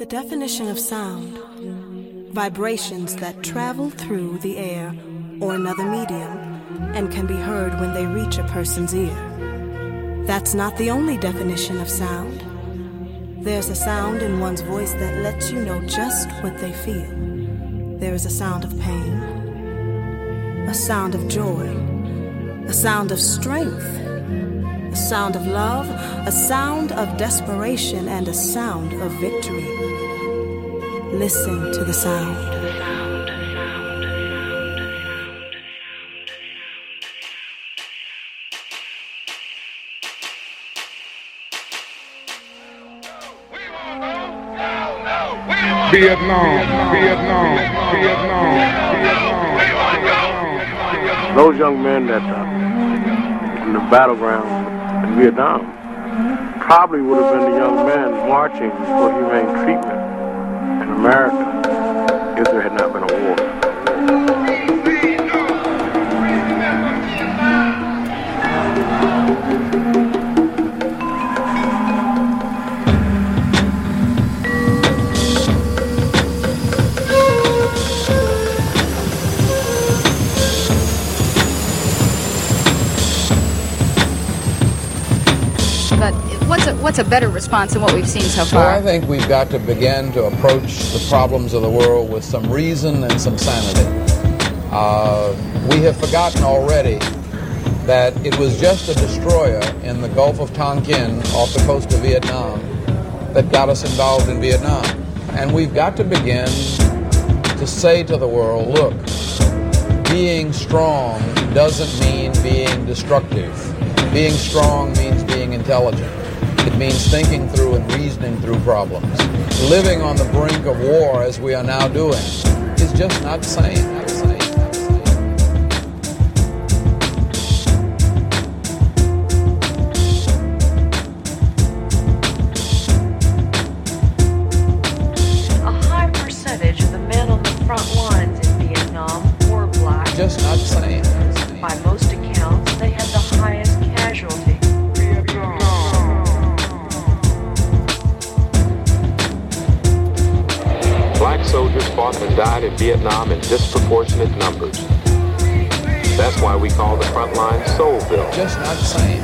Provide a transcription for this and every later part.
The definition of sound: vibrations that travel through the air or another medium and can be heard when they reach a person's ear. That's not the only definition of sound. There's a sound in one's voice that lets you know just what they feel. There is a sound of pain, a sound of joy, a sound of strength, a sound of love, a sound of desperation, and a sound of victory. Listen to the sound. Vietnam. Those young men that in the battleground in Vietnam probably would have been the young men marching for humane treatment in America if there had not been a war. But what's a better response than what we've seen so far? Well, I think we've got to begin to approach the problems of the world with some reason and some sanity. We have forgotten already that it was just a destroyer in the Gulf of Tonkin off the coast of Vietnam that got us involved in Vietnam. And we've got to begin to say to the world, look, being strong doesn't mean being destructive. Being strong means being intelligent. It means thinking through and reasoning through problems. Living on the brink of war, as we are now doing, is just not sane. A high percentage of the men on the front lines in Vietnam were black. Just not sane. By most accounts, they had the highest casualty. Black soldiers fought and died in Vietnam in disproportionate numbers. That's why we call the front line Soulville. Just not sane.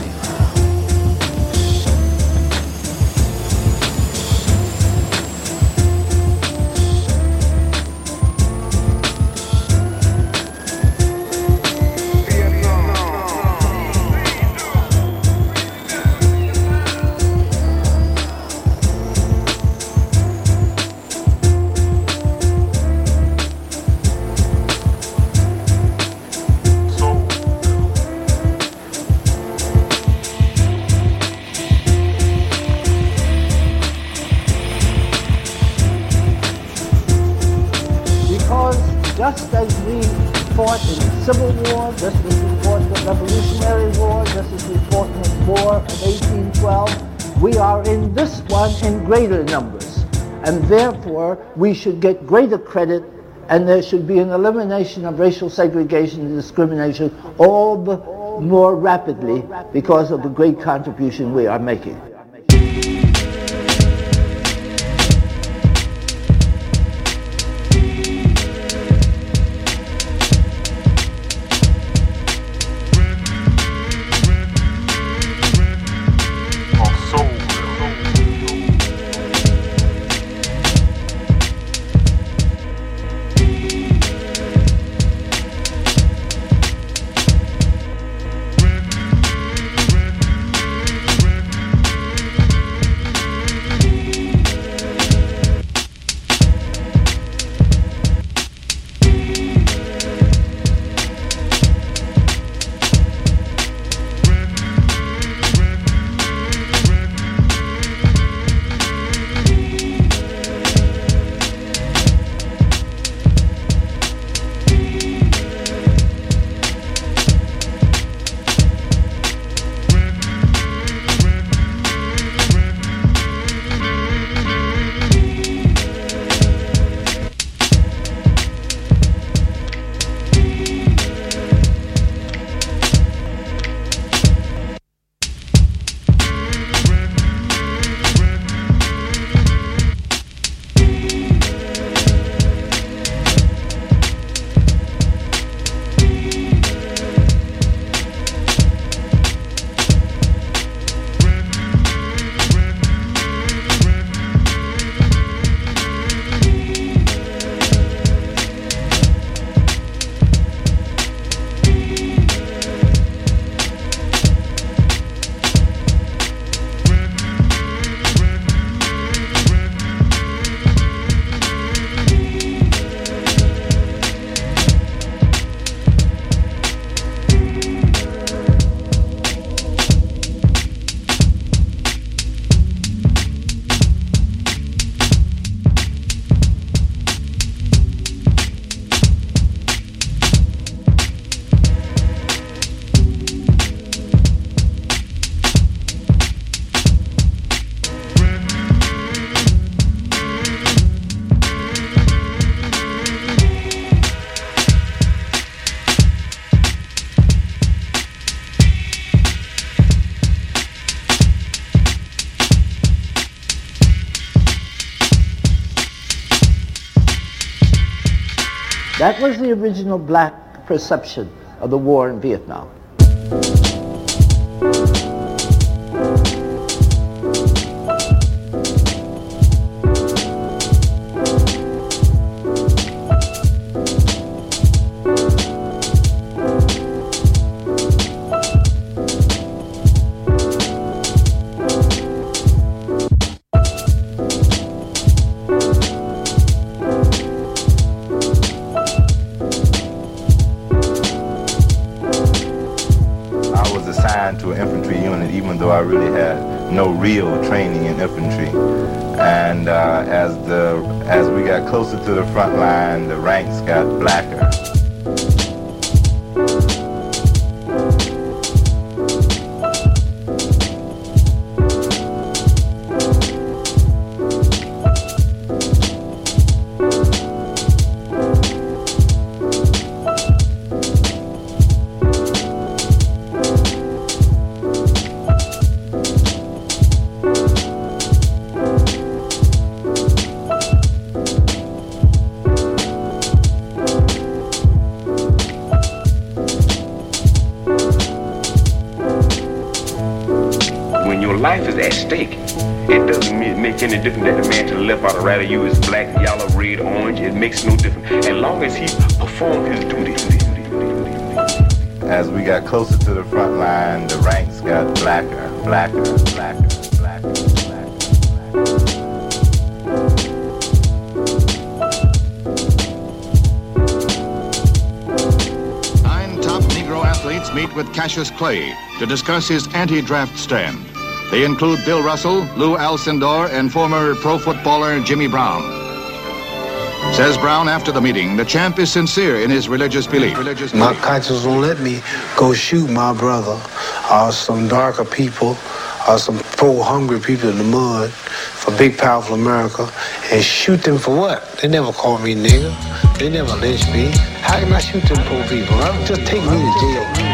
Just as we fought in the Civil War, just as we fought the Revolutionary War, just as we fought in the War of 1812, we are in this one in greater numbers. And therefore, we should get greater credit, and there should be an elimination of racial segregation and discrimination all the more rapidly because of the great contribution we are making. That was the original black perception of the war in Vietnam. To an infantry unit, even though I really had no real training in infantry. And as we got closer to the front line, the ranks got blacker. Life is at stake. It doesn't make any difference that the man to the left or the right of you is black, yellow, red, orange. It makes no difference as long as he performs his duty. As we got closer to the front line, the ranks got blacker, blacker, blacker, blacker, blacker, blacker. 9 top Negro athletes meet with Cassius Clay to discuss his anti-draft stand. They include Bill Russell, Lou Alcindor, and former pro footballer Jimmy Brown. Says Brown after the meeting, the champ is sincere in his religious belief. My conscience won't let me go shoot my brother or some darker people or some poor hungry people in the mud for big powerful America and shoot them for what? They never called me nigger. They never lynched me. How can I shoot them poor people? Just take me to jail.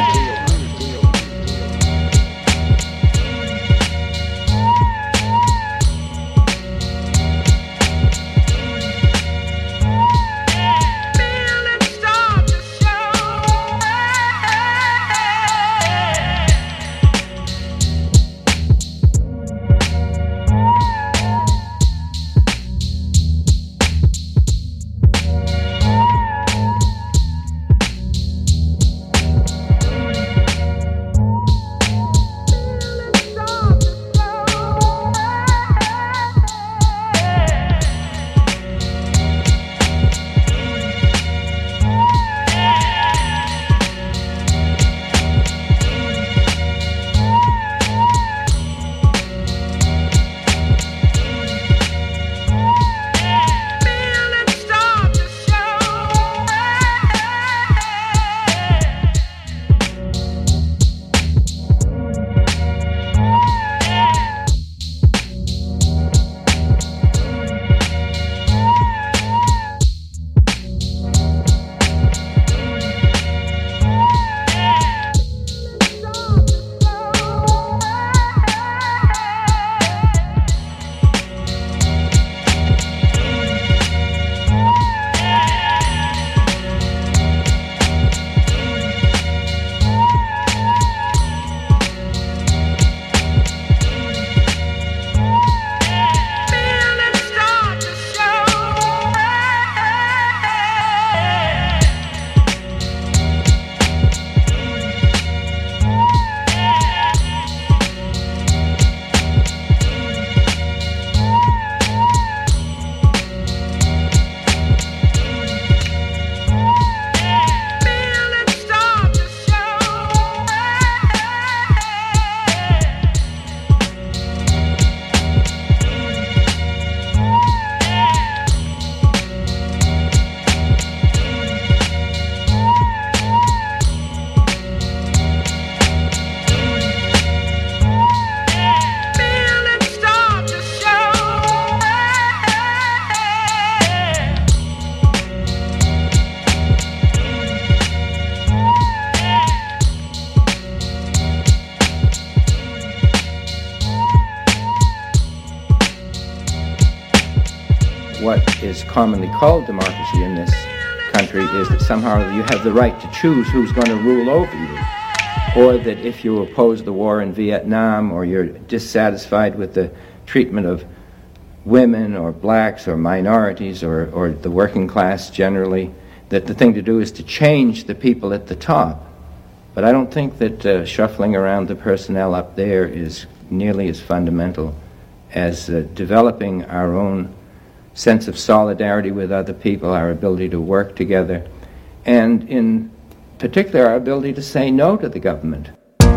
what is commonly called democracy in this country is that somehow you have the right to choose who's going to rule over you. Or that if you oppose the war in Vietnam, or you're dissatisfied with the treatment of women or blacks or minorities or the working class generally, that the thing to do is to change the people at the top. But I don't think that shuffling around the personnel up there is nearly as fundamental as developing our own sense of solidarity with other people, our ability to work together, and in particular our ability to say no to the government.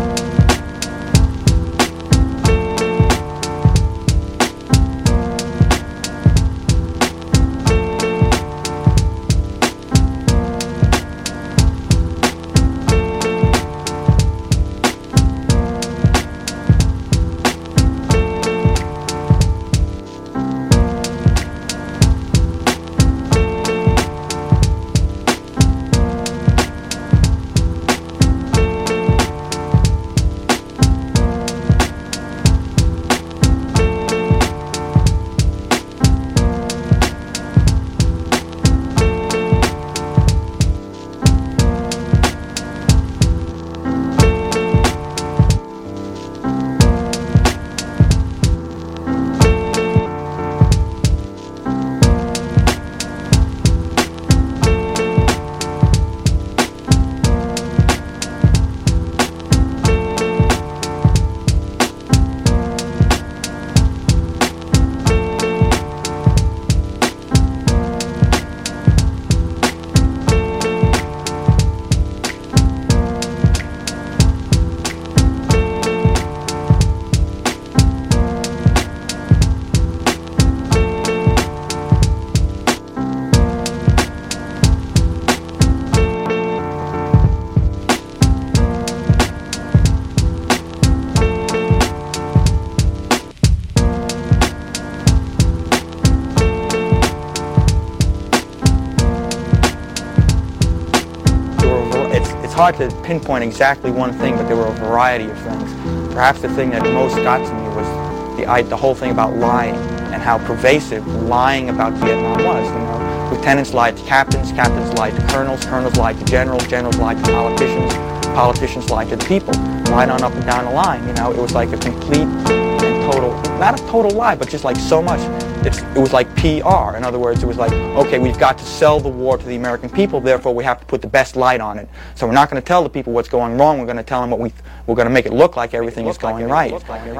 Hard to pinpoint exactly one thing, but there were a variety of things. Perhaps the thing that most got to me was the whole thing about lying and how pervasive lying about Vietnam was. You know, lieutenants lied to captains, captains lied to colonels, colonels lied to generals, generals lied to politicians, politicians lied to the people, lied on up and down the line. You know, it was like a complete and total, not a total lie, but just like so much. It was like PR. In other words, it was like, okay, we've got to sell the war to the American people, therefore we have to put the best light on it. So we're not going to tell the people what's going wrong, we're going to tell them what we're going to make it look like everything is going right.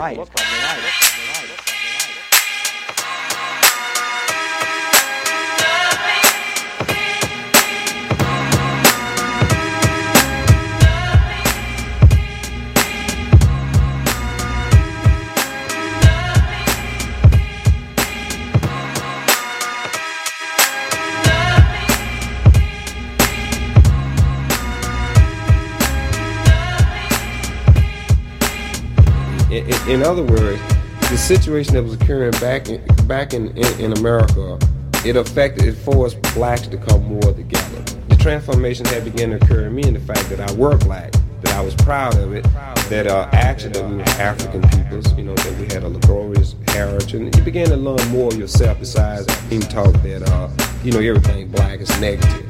In other words, the situation that was occurring back in America, it forced blacks to come more together. The transformation had begun to occur in me in the fact that I were black, that I was proud of it, that actually that we were African peoples, you know, that we had a laborious heritage, and you began to learn more of yourself besides being taught that, you know, everything black is negative.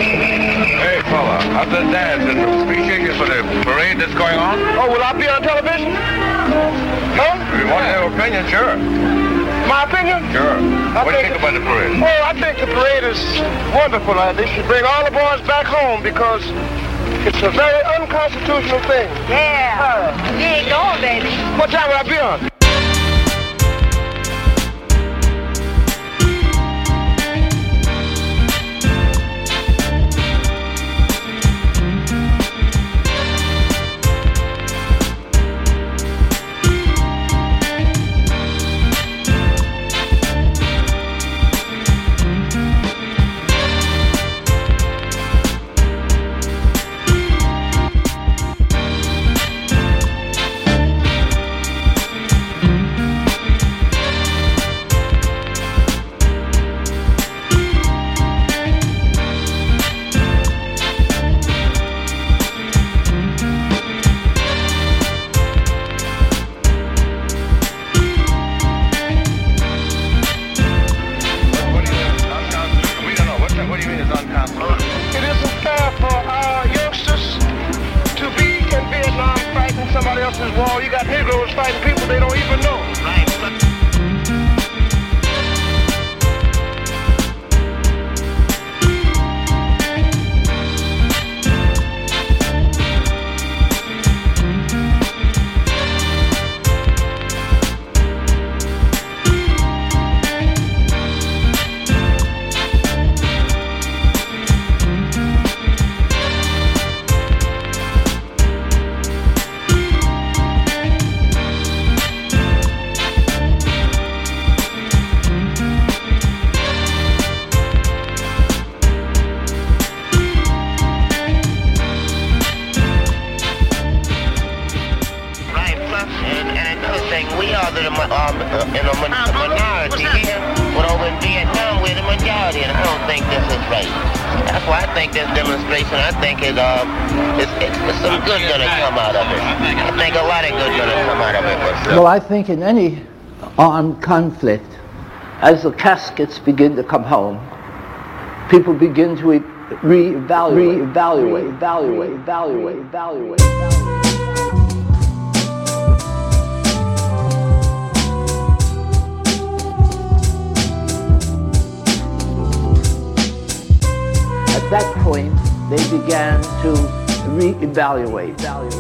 Appreciate you for the parade that's going on. Oh, will I be on television? situation? Huh? If you want to have an opinion, sure. My opinion? Sure. What do you think about the parade? Well, I think the parade is wonderful. They should bring all the boys back home because it's a very unconstitutional thing. Yeah. You ain't going, baby. What time will I be on? War, you got Negroes fighting people they don't even know. In a minority here, but over in Vietnam we're the majority, and I don't think this is right. That's why I think this demonstration, I think it's some good gonna come out of it. I think a lot of good gonna come out of it. Well, I think in any armed conflict, as the caskets begin to come home, people begin to reevaluate. At that point, they began to reevaluate.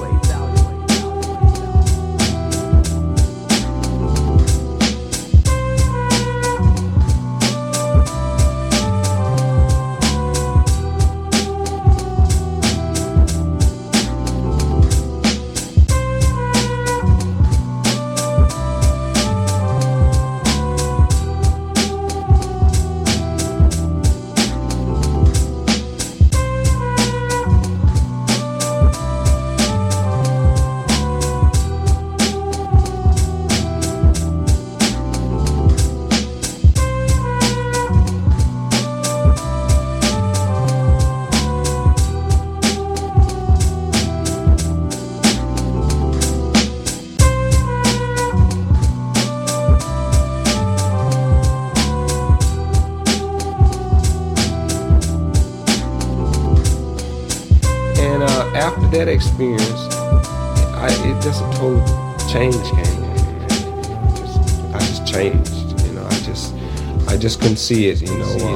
After that experience, it just a total change came. I just changed, I just couldn't see it,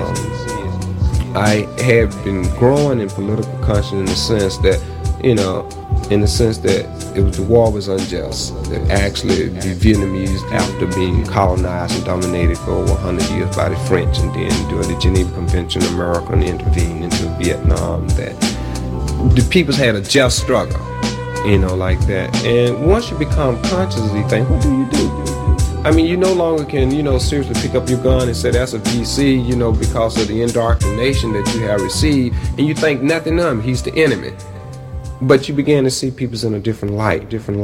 I had been growing in political consciousness in the sense that the war was unjust. That actually the Vietnamese, after being colonized and dominated for over 100 years by the French, and then during the Geneva Convention, America intervened into Vietnam, that the peoples had a just struggle, like that. And once you become conscious of these things, what do? I mean, you no longer can, seriously pick up your gun and say that's a VC, because of the indoctrination that you have received, and you think nothing of him, he's the enemy. But you begin to see peoples in a different light.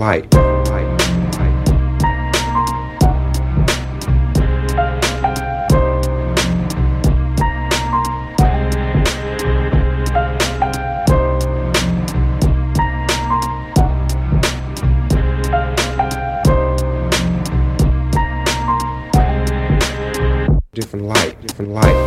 Different light.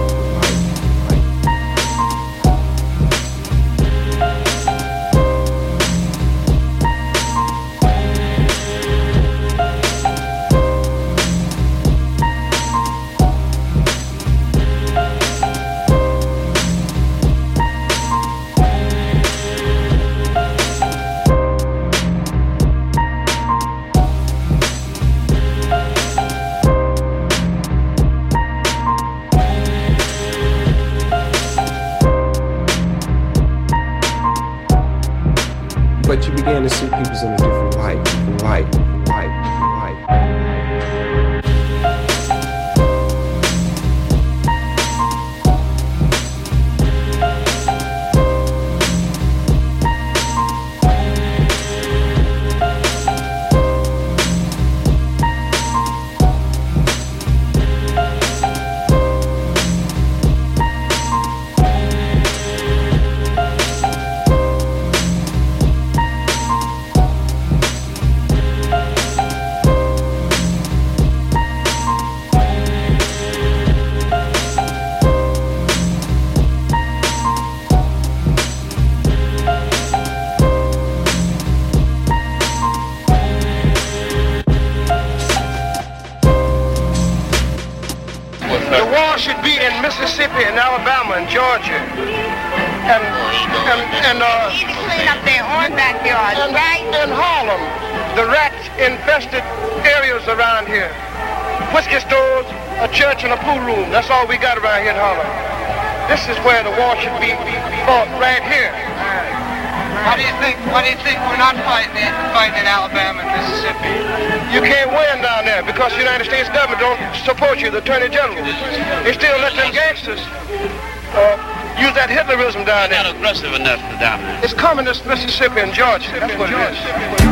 Mississippi and Alabama and Georgia. And clean up their own backyards, right? In Harlem, the rat-infested areas around here. Whiskey stores, a church, and a pool room. That's all we got around here in Harlem. This is where the war should be fought, right here. What do you think we're not fighting in Alabama and Mississippi? You can't win down there because the United States government don't support you, the Attorney General. They still let them gangsters use that Hitlerism down there. Not aggressive enough down there. It's communist Mississippi and Georgia. That's what it is.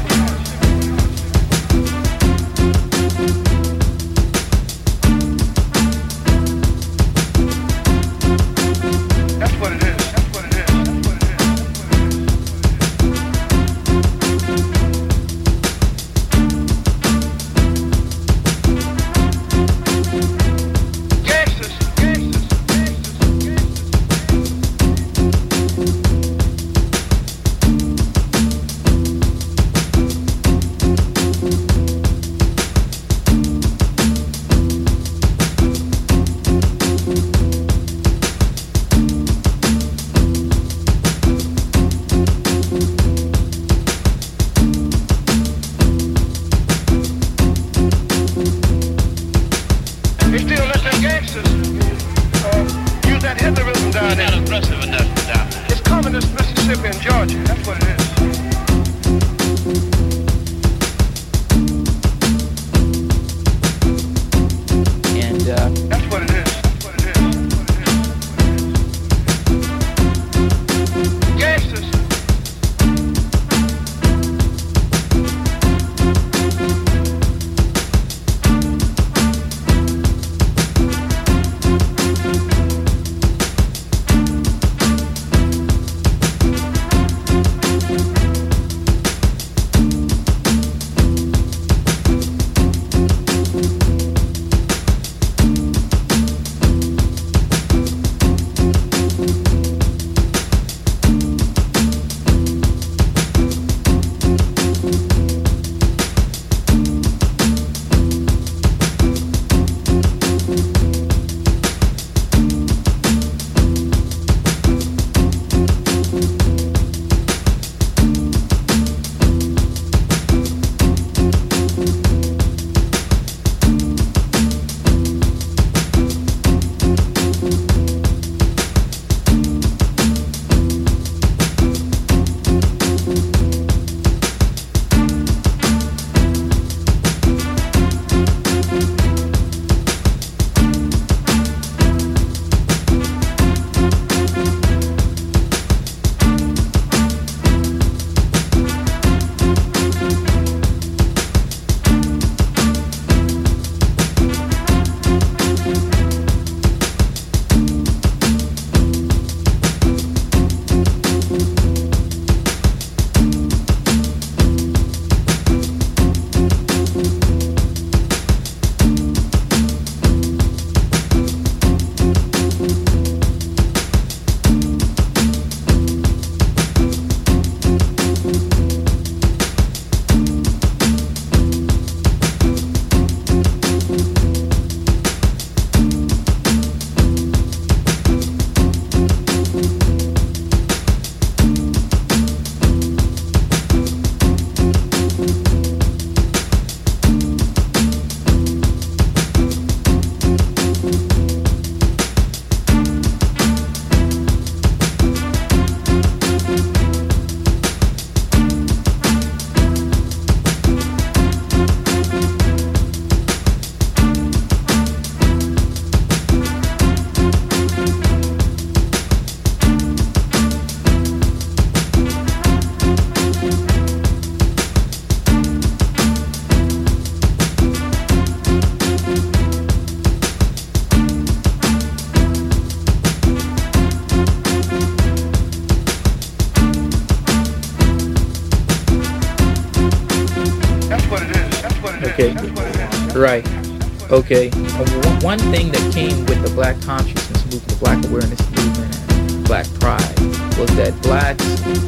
Okay. Right. Okay. One thing that came with the Black consciousness movement, the Black awareness movement, and Black pride was that blacks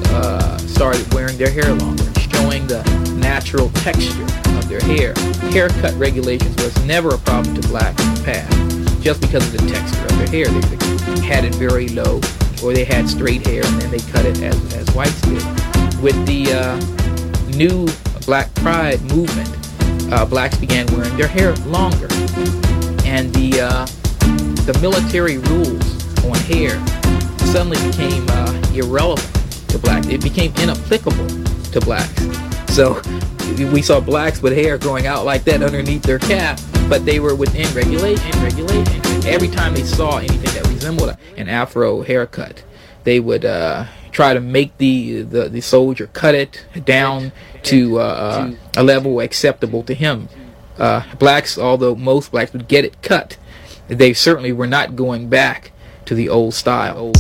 started wearing their hair longer, showing the natural texture of their hair. Haircut regulations was never a problem to blacks in the past. just because of the texture of their hair. They had it very low, or they had straight hair, and then they cut it as whites did. With the new Black Pride movement, blacks began wearing their hair longer, and the military rules on hair suddenly became irrelevant to blacks. It became inapplicable to blacks. So we saw blacks with hair growing out like that underneath their cap, but they were within regulation. Every time they saw anything that resembled an Afro haircut, they would try to make the soldier cut it down to a level acceptable to him. Blacks, although most blacks would get it cut, they certainly were not going back to the old style.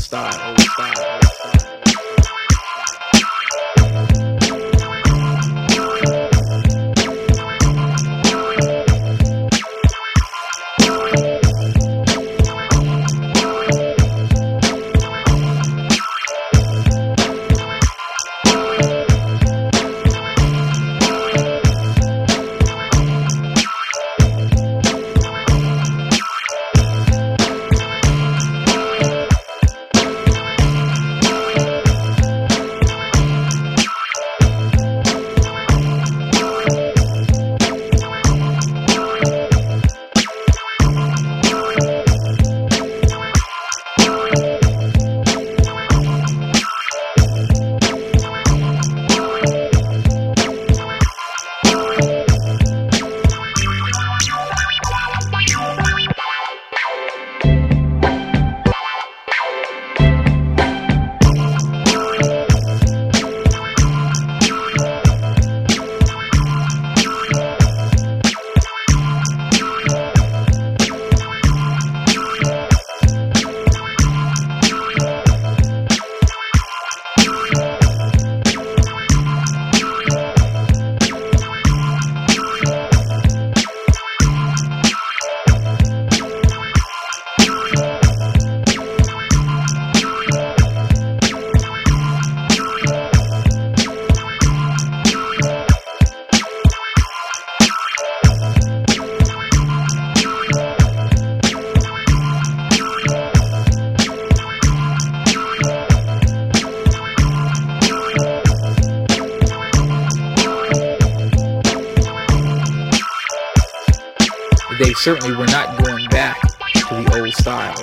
They certainly were not going back to the old style.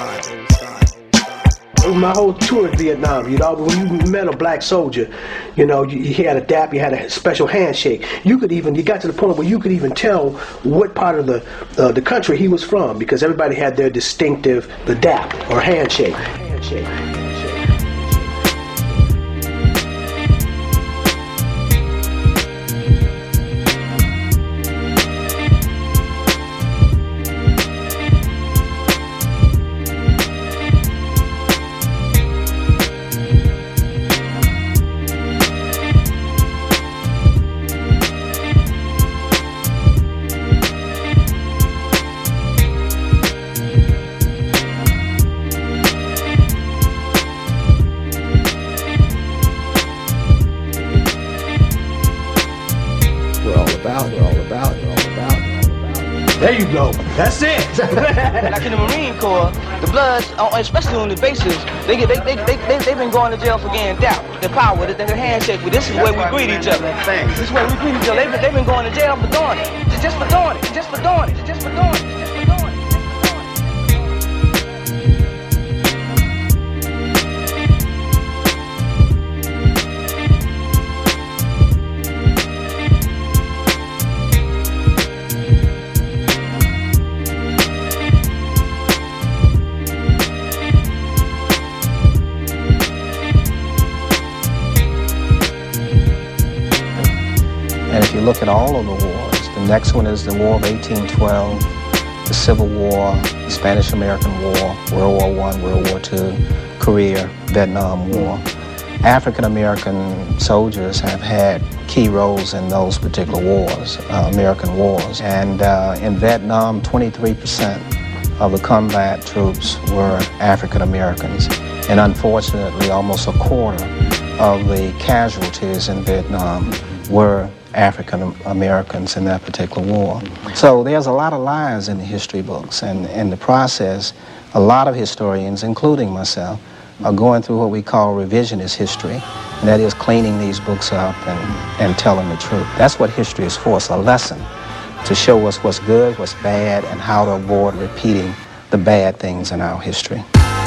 My whole tour in Vietnam, when you met a black soldier, you had a dap, you had a special handshake. You got to the point where you could even tell what part of the country he was from, because everybody had their distinctive, the dap or handshake. There you go. That's it. Like in the Marine Corps, the Bloods, especially on the bases, they've been going to jail for getting doubt, the power, the handshake. Well, this is where we greet each other. This is where we greet each other. They've been going to jail for doing it. Just for doing it. Just for doing it. Just for doing it. And if you look at all of the wars, the next one is the War of 1812, the Civil War, the Spanish-American War, World War I, World War II, Korea, Vietnam War. African-American soldiers have had key roles in those particular wars, American wars. And in Vietnam, 23% of the combat troops were African-Americans. And unfortunately, almost a quarter of the casualties in Vietnam were African Americans in that particular war. So there's a lot of lies in the history books, and in the process, a lot of historians, including myself, are going through what we call revisionist history, and that is cleaning these books up and telling the truth. That's what history is for. It's a lesson to show us what's good, what's bad, and how to avoid repeating the bad things in our history.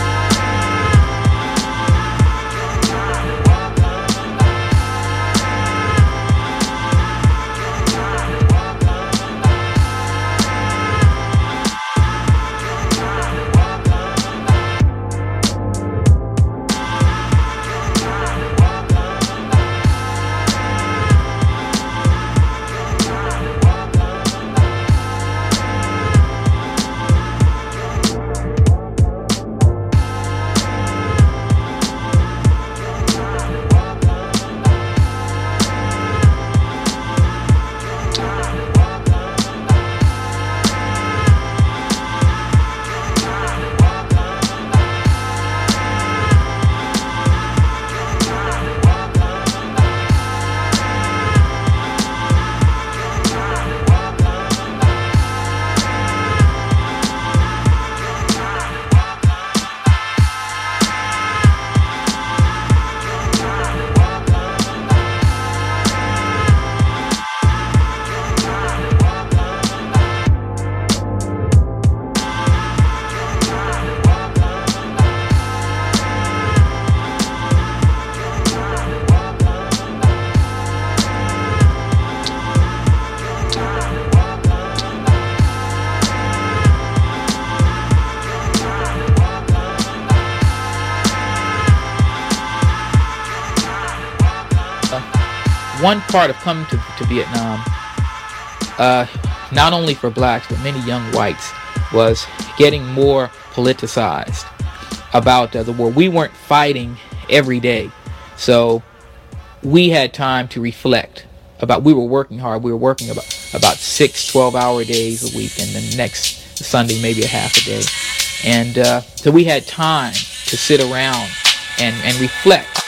One part of coming to Vietnam, not only for blacks but many young whites, was getting more politicized about the war. We weren't fighting every day, so we had time to reflect about. We were working hard. We were working about 6 12-hour days a week, and then next Sunday maybe a half a day, and so we had time to sit around and reflect.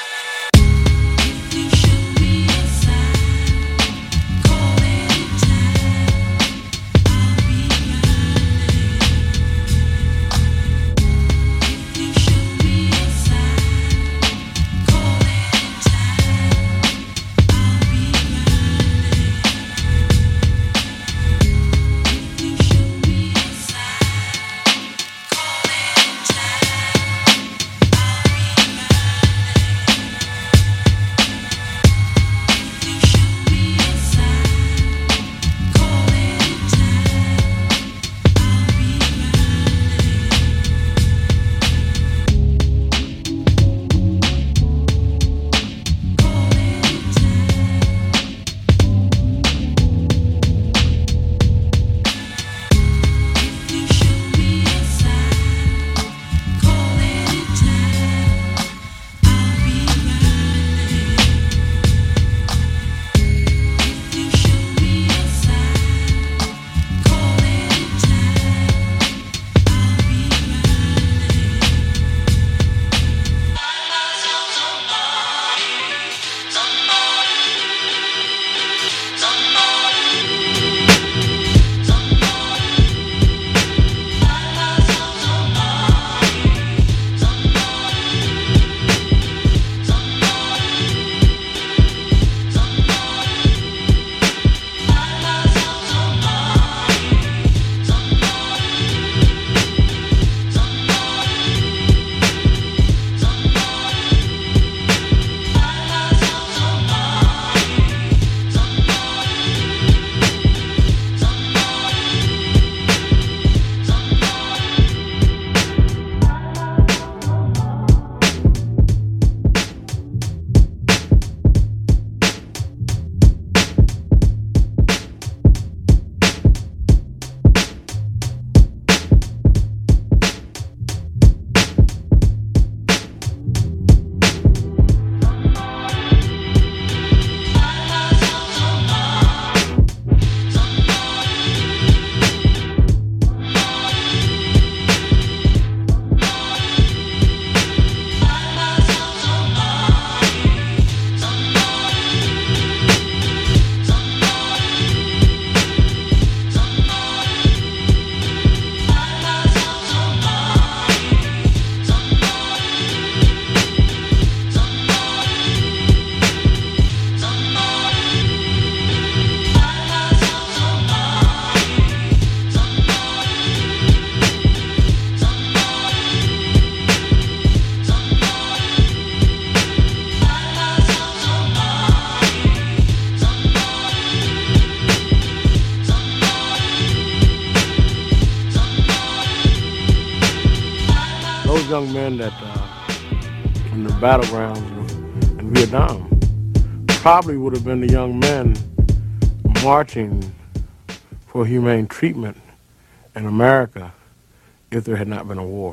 young men that in the battlegrounds in Vietnam probably would have been the young men marching for humane treatment in America if there had not been a war.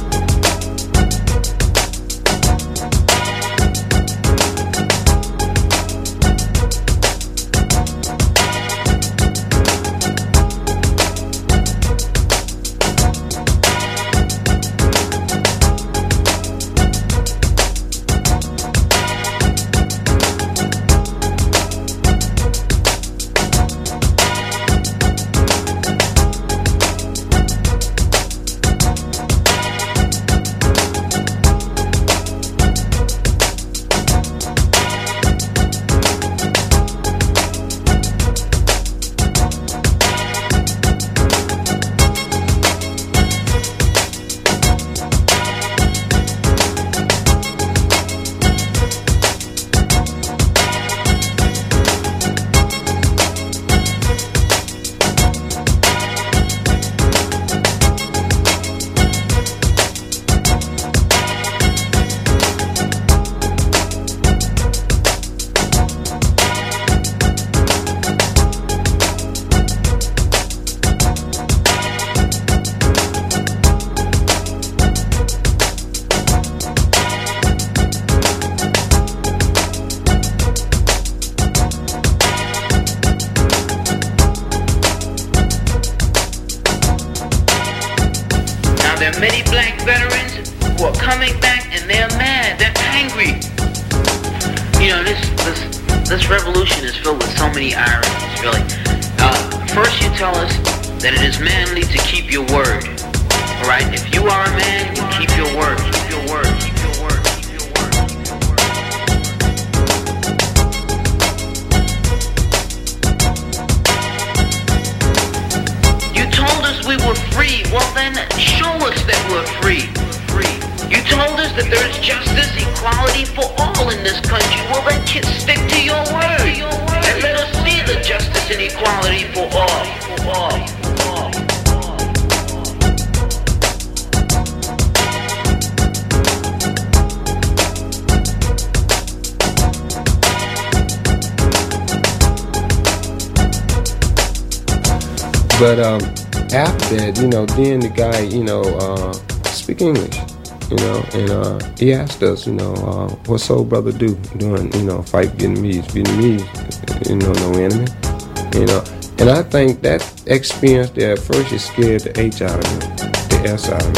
Many black veterans who are coming back and they're mad, they're angry. You know, this revolution is filled with so many ironies, really. First you tell us that it is manly to keep your word. Alright, if you are a man, you keep your word, keep your word, keep your word, keep your word, keep your word. You told us we were free. Well then, show us that we're free. You told us that there is justice, equality for all in this country. Well then, stick to your word. And let us see the justice and equality for all. But after that, you know, then the guy, you know, speak English, you know, and he asked us, you know, what's soul brother do doing, you know, fight Vietnamese, you know, no enemy, you know. And I think that experience there, at first it scared the H out of me, the S out of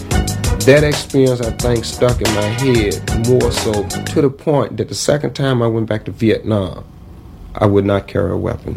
me. That experience, I think, stuck in my head more so to the point that the second time I went back to Vietnam, I would not carry a weapon.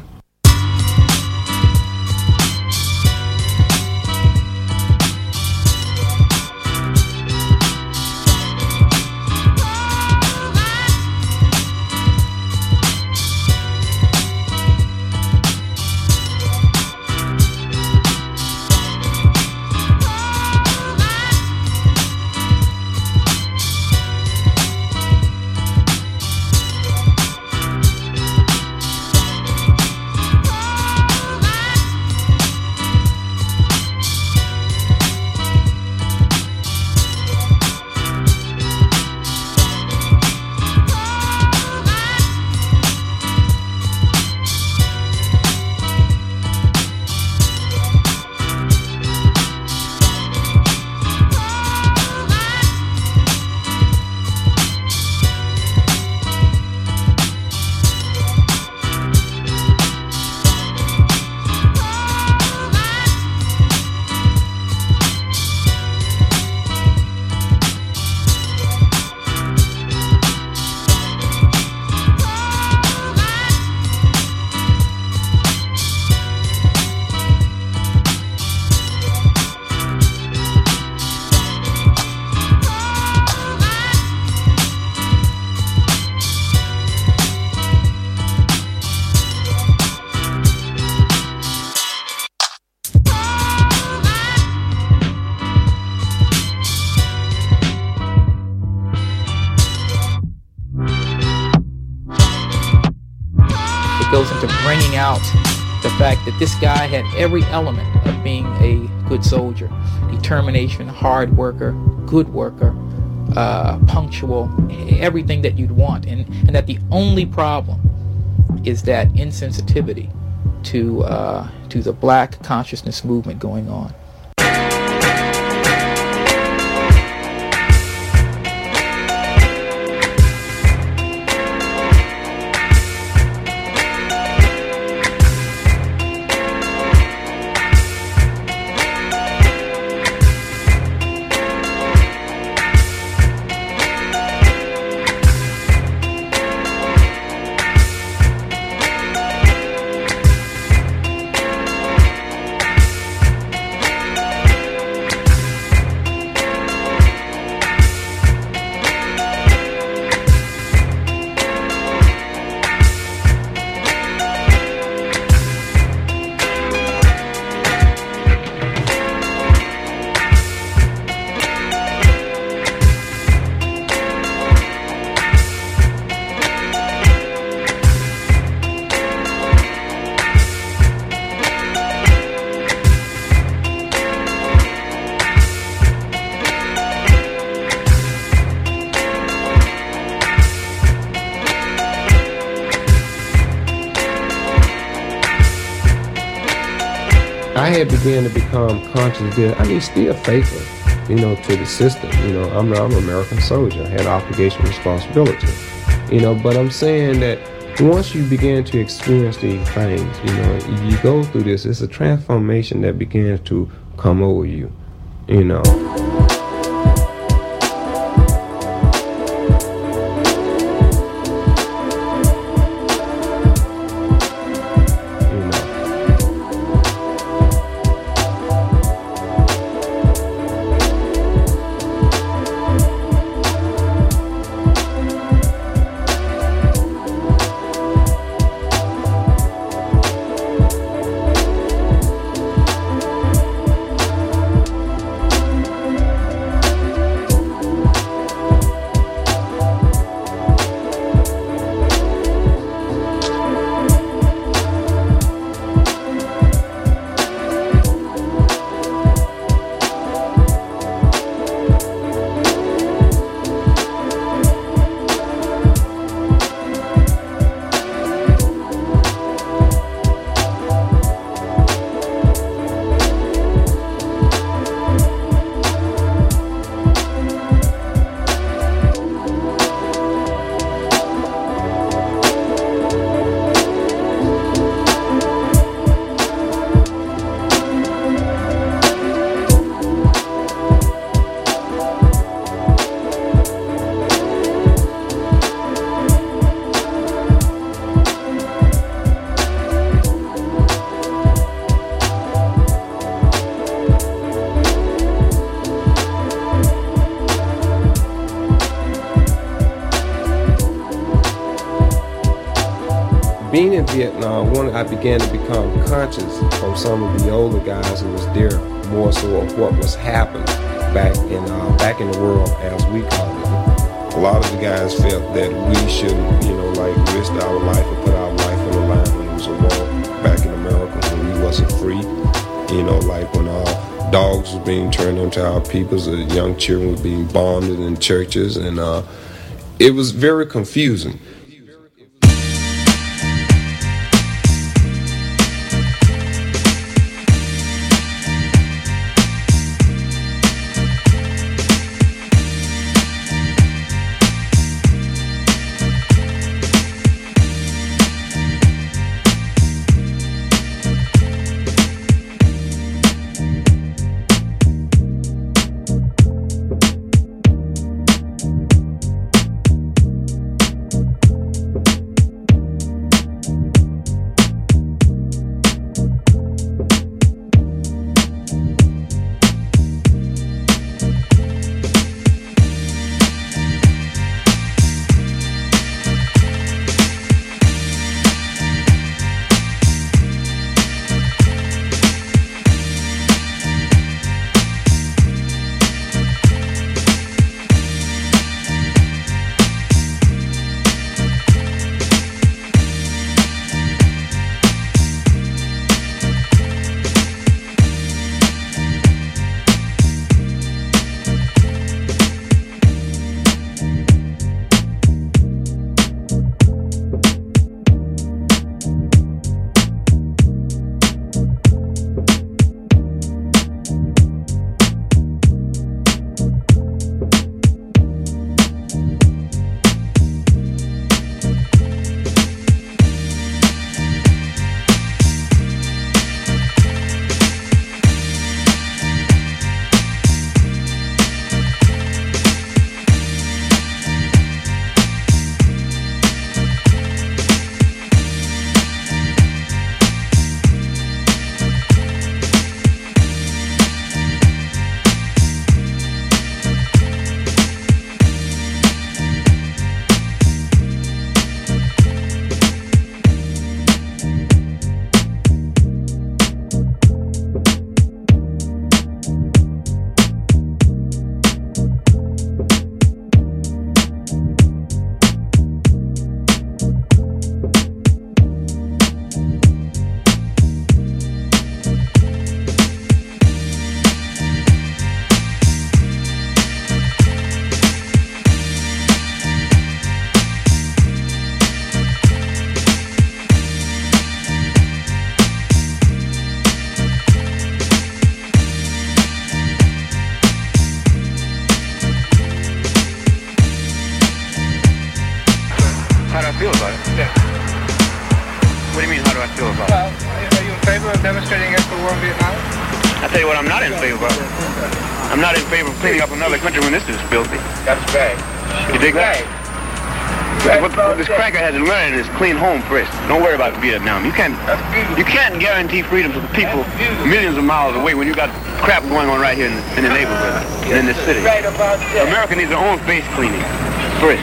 Goes into bringing out the fact that this guy had every element of being a good soldier. Determination, hard worker, good worker, punctual, everything that you'd want. And that the only problem is that insensitivity to the black consciousness movement going on. I had began to become conscious that, still faithful, to the system. I'm an American soldier. I had obligation, responsibility. But I'm saying that once you begin to experience these things, you go through this, it's a transformation that begins to come over you, Being in Vietnam, I began to become conscious from some of the older guys who was there, more so of what was happening back in the world, as we call it. A lot of the guys felt that we shouldn't, risk our life or put our life on the line when it was a war back in America, when we wasn't free. When our dogs was being turned onto our peoples, the young children were being bombed in churches, and it was very confusing. feel about it. Well, are you in favor of demonstrating against the war in Vietnam? I tell you what I'm not in favor of. I'm not in favor of cleaning up another country when this is filthy. That's right. You dig that? What this cracker has to learn is clean home first. Don't worry about Vietnam. You can't guarantee freedom to the people millions of miles away when you got crap going on right here in the neighborhood and in this city. America needs their own face cleaning first.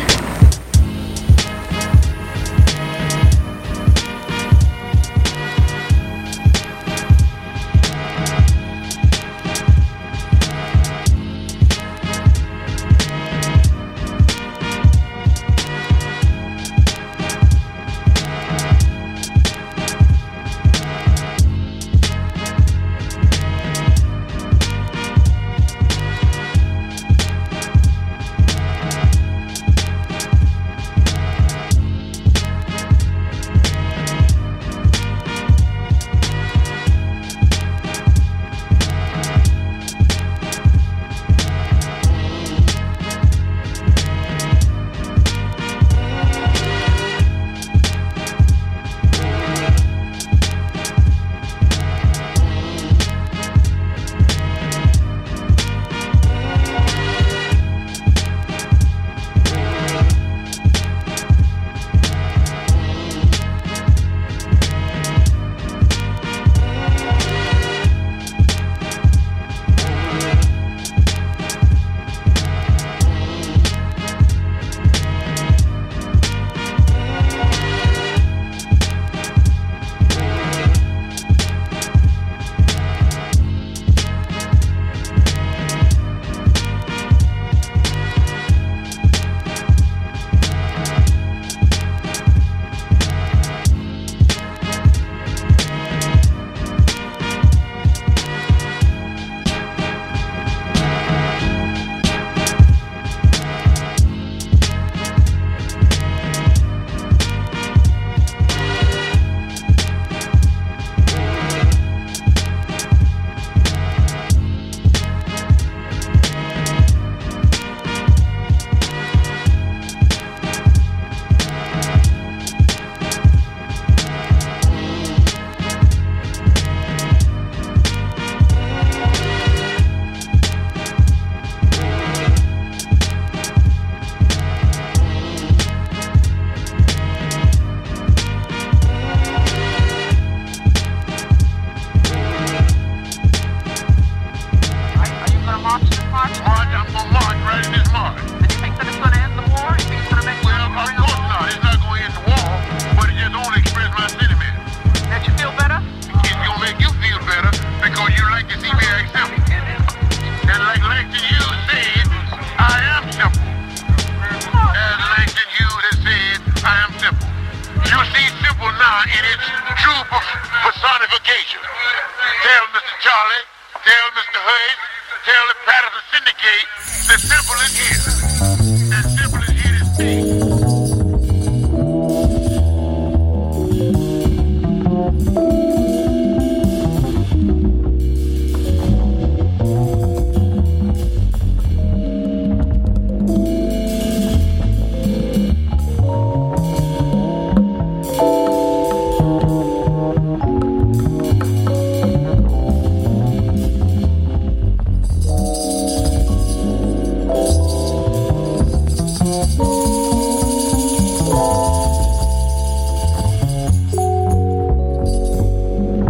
in its true personification. Tell Mr. Charlie, tell Mr. Hayes, tell the Patterson Syndicate, the simple is here.